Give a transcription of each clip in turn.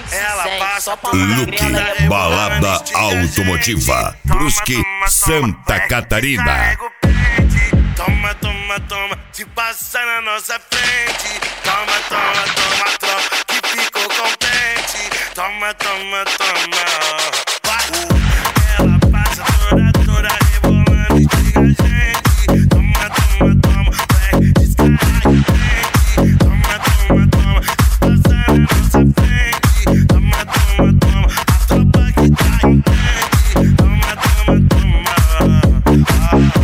Ela passa Luke, balada automotiva, Brusque, Santa Catarina. Toma, toma, toma, se passa na nossa frente. Toma, toma, toma, toma, que ficou contente. Toma, toma, toma. Ela passa toda rebolando, instiga a gente. Toma, toma, toma, vai, descarrega a gente. Toma, toma, toma, se passa na nossa frente. Toma, toma, toma, a tropa que tá em frente. Toma, toma, toma.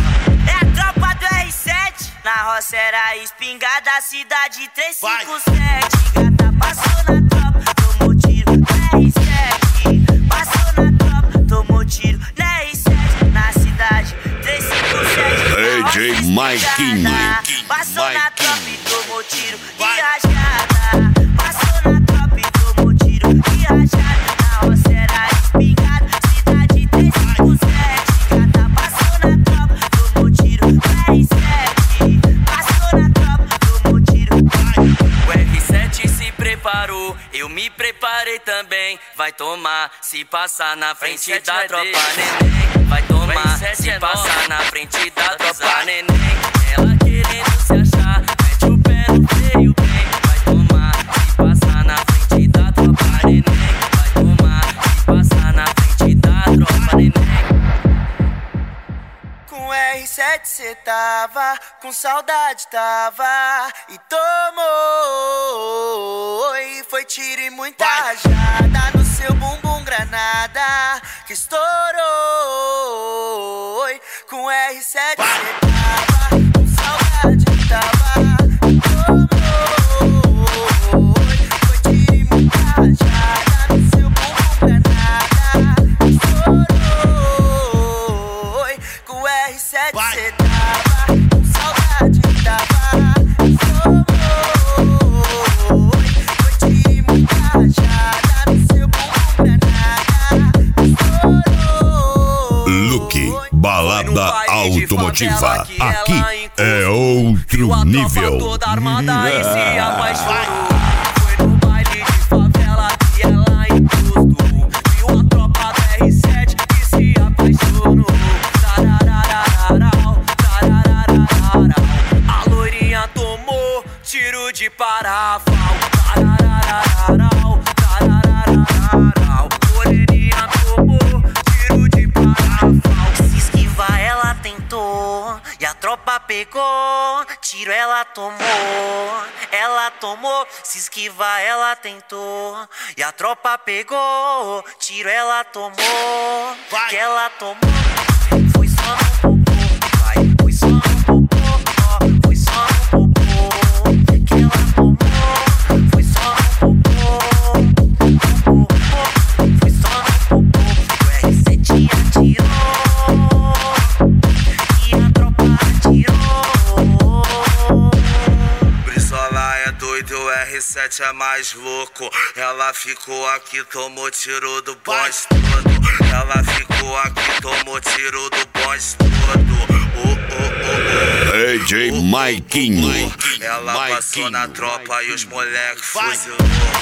Na roça era espingarda, cidade 357. Gata passou na tropa, tomou tiro na R7. Passou na tropa, tomou tiro na R7. Na cidade 357. DJ Maiquinho. Passou na tropa e tomou tiro de rajada. Passou na tropa e tomou tiro de rajada. Na roça era espingarda, cidade 357. Gata passou na tropa, tomou tiro na R7. Eu me preparei também, vai tomar, se passar na frente da tropa neném. Vai tomar, se passar na frente da tropa neném. Ela querendo se achar, mete o pé no freio bem. Vai tomar, se passar na frente da tropa neném. Vai tomar, se passar na frente da tropa neném. Com R7 cê tava, com saudade tava. E tomou, e foi tiro e muita rajada. No seu bumbum granada, que estourou. Com R7 cê tava, com saudade tava. E tomou, foi tiro e muita rajada. No seu bumbum granada, que estourou. Com R7 cê tava, com saudade tava. Foi tiro e muita rajada. No seu bumbum granada, estourou. Luke, balada automotiva. Aqui é outro nível. Toda armada e se apaixonou. Foi no baile de favela que ela encostou. Viu a tropa da R7 que se apaixonou. A loirinha tomou tiro de parafal. Moreninha tomou tiro de parafal. Se esquivar ela tentou e a tropa pegou. Tiro ela tomou, se esquivar ela tentou e a tropa pegou. Tiro ela tomou, que ela tomou. Foi só no popô, vai, foi só no popô, ó, foi só no popô, que ela tomou. Foi só no popô, foi só no popô. O R7 atirou e a tropa atirou. Brizola é doido, o R7 é mais louco. Ela ficou aqui, tomou tiro do bonde todo. Ela ficou aqui, tomou tiro do bonde todo. DJ Maiquinho. Ela passou na tropa e os moleque fuzilou.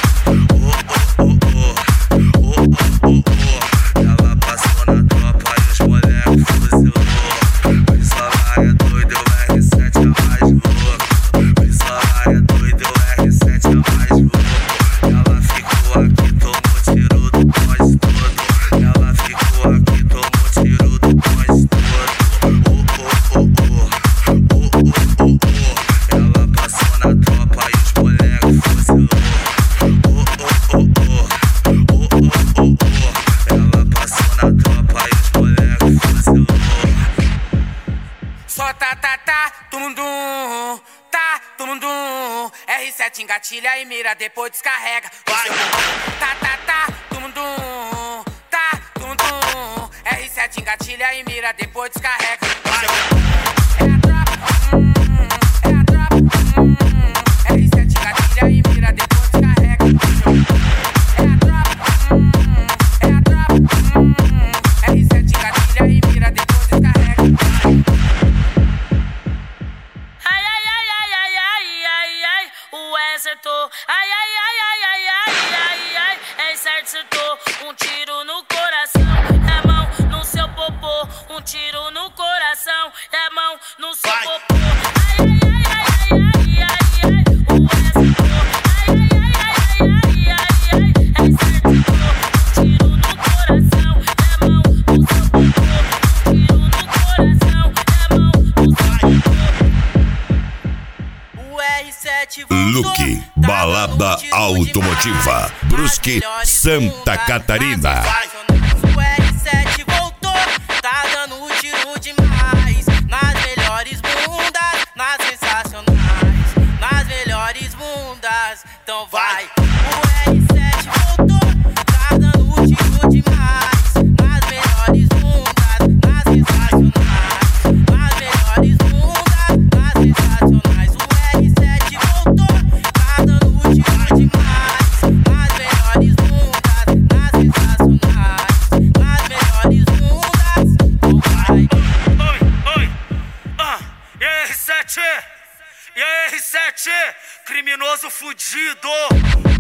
Ela passou na tropa e os moleque fuzilou. Brizola é doido, o R7 é mais louco. Brizola é doido, o R7 é mais louco. Ela ficou aqui, tomou tiro do bonde todo. Ela ficou aqui, tomou tiro do bonde todo. Ela passou na tropa e os moleque fuzilou. Ela passou na tropa e os moleque fuzilou. Só tá, tum-dum, tá, tum-dum. R7 engatilha e mira, depois descarrega. Tá, tum-dum, tá, tum-dum. R7 engatilha e mira, depois descarrega. É a tropa, é a tropa, R7 engatilha e mira, depois descarrega. É a tropa, é a tropa, R7 engatilha e mira, depois descarrega. Ai, ai, ai, ai, ai, ai, ai, ai, o exército. Ai, ai, ai, ai, ai, ai, ai, ai, acertou, um tiro no coração. É mão no seu popô, um tiro no coração. É mão no seu popô. Ai, ai, ai, ai, ai, ai, ai. O acertou. Ai, ai, ai, ai, ai, ai, ai. Acertou, um tiro no coração. É mão no seu popô, um tiro no coração. É mão no seu popô. O R7 voltou. Luke, balada automotiva, Brusque, Santa Catarina. O R7 voltou, tá dando tiro demais. Nas melhores bundas, nas sensacionais. Nas melhores bundas, então vai. O R7 voltou, tá dando tiro demais. Nas melhores bundas, nas sensacionais. Nas melhores bundas, nas sensacionais. O R7 voltou, tá dando tiro demais. Nas melhores bundas, nas sensacionais. Nas melhores bundas, então vai. Oi, e aí, R7? E aí, R7? Criminoso fudido!